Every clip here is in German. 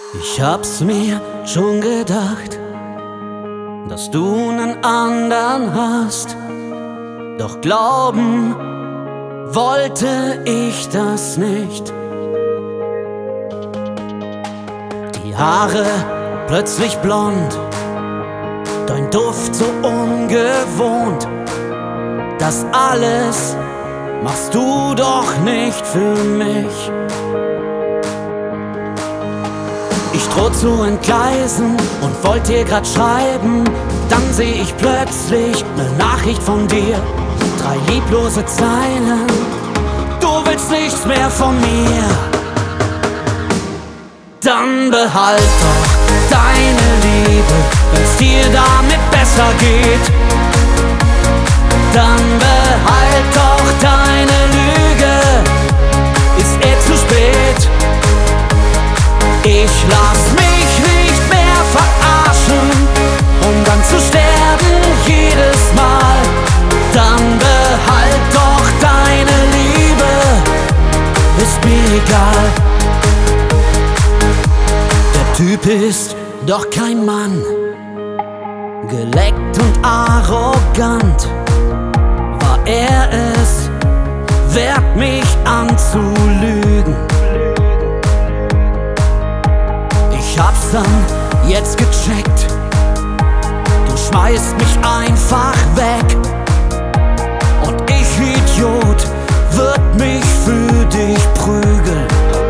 Ich hab's mir schon gedacht, dass du nen anderen hast. Doch glauben wollte ich das nicht. Die Haare plötzlich blond, dein Duft so ungewohnt. Das alles machst du doch nicht für mich. Ich droh zu entgleisen und wollte dir grad schreiben. Dann seh ich plötzlich ne Nachricht von dir. 3 lieblose Zeilen, du willst nichts mehr von mir. Dann behalt doch deine Liebe, wenn's dir damit besser geht. Dann behalt doch deine Lüge, ist zu spät. Ich lass mich nicht mehr verarschen, um dann zu sterben jedes Mal. Dann behalt doch deine Liebe, ist mir egal. Der Typ ist doch kein Mann, geleckt und arrogant. War er es wert, mich anzulügen? Ich hab's dann jetzt gecheckt, du schmeißt mich einfach weg. Und ich, Idiot, würd mich für dich prügeln.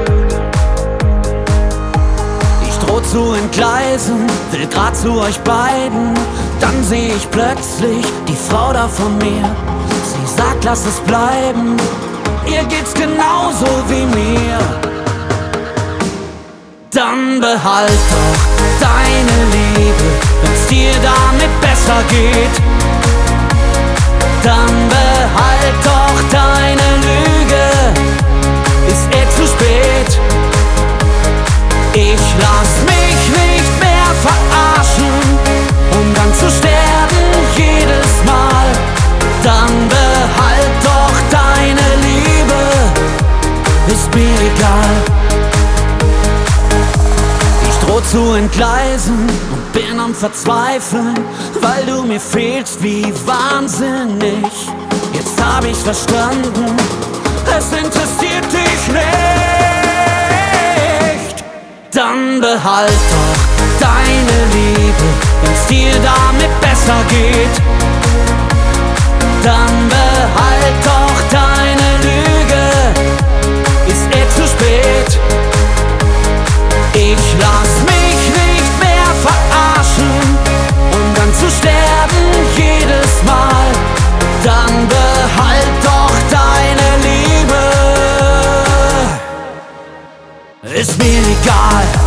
Ich droh zu entgleisen, will grad zu euch beiden. Dann seh ich plötzlich die Frau da von mir. Sie sagt, lass es bleiben, ihr geht's genauso wie mir. Dann behalt doch deine Liebe, wenn's dir damit besser geht. Dann behalt doch deine Lüge, ist zu spät. Ich lass mich nicht mehr verarschen, um dann zu sterben jedes Mal. Dann behalt doch deine Liebe, ist mir egal. Droh zu entgleisen und bin am Verzweifeln, weil du mir fehlst wie wahnsinnig. Jetzt hab ich's verstanden, es interessiert dich nicht. Dann behalt doch deine Liebe, wenn's dir damit besser geht. Dann behalt doch deine Lüge, ist zu spät. Ich lass mich nicht mehr verarschen, um dann zu sterben jedes Mal. Dann behalt doch deine Liebe, ist mir egal.